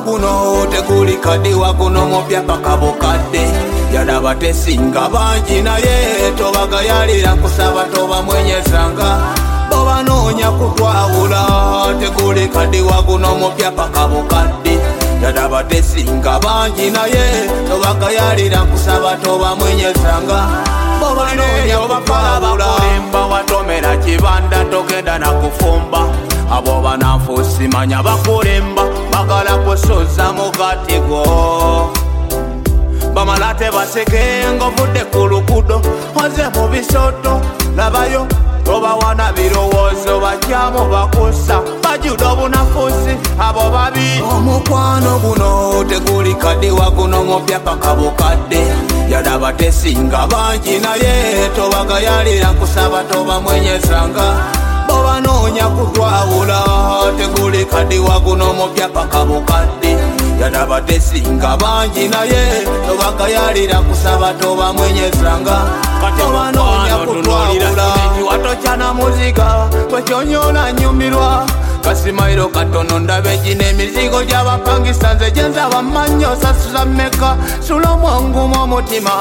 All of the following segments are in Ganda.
guno teguli kadiwa guno mupya paka bukadde yalaba tesinga bangi naye tobagayalira kusaba tobamwenyezanga bobanoonya kutwawula teguli kadiwa guno mupya paka bukadde yalaba tesinga bangi naye tobagayalira kusaba tobamwenyezanga bobanoonya kutwawula watomera kibanda togenda nakufumba abo bananfuusi manya bakulemba bagala kusoza mugati gwo bamalate baseke ng'ovudde ku luguudo oze mu bisoto labayo tobawana birowoozo bakyamu bakussa bajuda obunafuusi abo babi omukwano guno teguli kadiwa guno mupya paka bukadde yalaba tesinga bangi naye tobagayalira kusaba tobamwenyezanga bobanoonya kutwawula teguli kadiwa guno mupya paka bukadde yalaba tesinga bangi naye tobagayalira kusaba tobamwenyezanga bobanoonya kutwawula watokyana muziga kwekyonyola nyumirwa kasimairo katono ndabe gino emizigo gy'abapangisa nze gyenzaba mmanyo sasuza mmeka sula omwangu mu omutima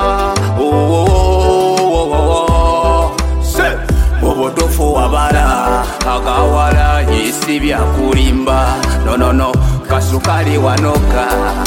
obutuufu wabala akawala yisibya kulimba nonono kasukali wanoka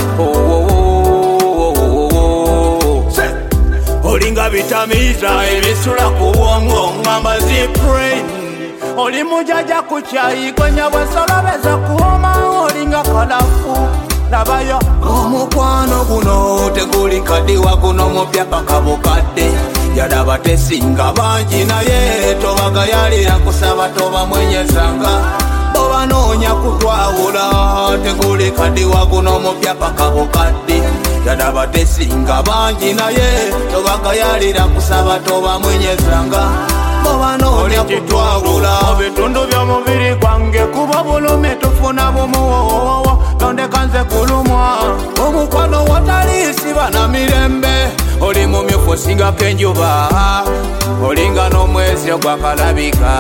olinga bitamiza ebisula ku bwongo ngamba ziprain oli mujaja ku kyayi kwenya bwesolobeza kuwoma olinga kalafu labayo omukwano guno teguli kadiwa guno mupya paka bukadde yalaba tesinga bangi naye tobagayalira kusaba tobamwenyezanga bobanoonya kutwawula teguli kadiwa guno mupya paka bukadde yalaba tesinga bangi naye tobagayalira kusaba tobamwenyezanga bobanoonya kutwawula ebitundu by'omubiri gwange kuba bulume tufuna bumuwowowo tondeka nze kulumwa omukwano watalisiba na mirembe oli mumyufu osingako enjuba olinga n'omwezi ogwakalabika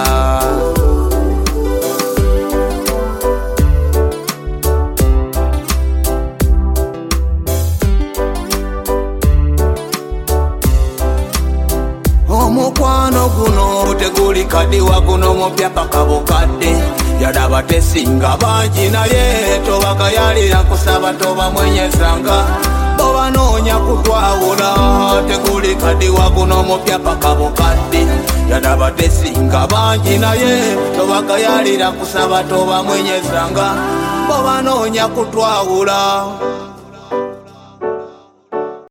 omukwano guno teguli kadiwa guno mupya paka bukadde yalaba tesinga bangi naye tobagayalira kusaba tobamwenyezanga bobanoonya kutwawula teguli kadiwa guno mupya paka bukadde yalaba tesinga bangi naye tobagayalira kusaba tobamwenyezanga bobanoonya kutwawula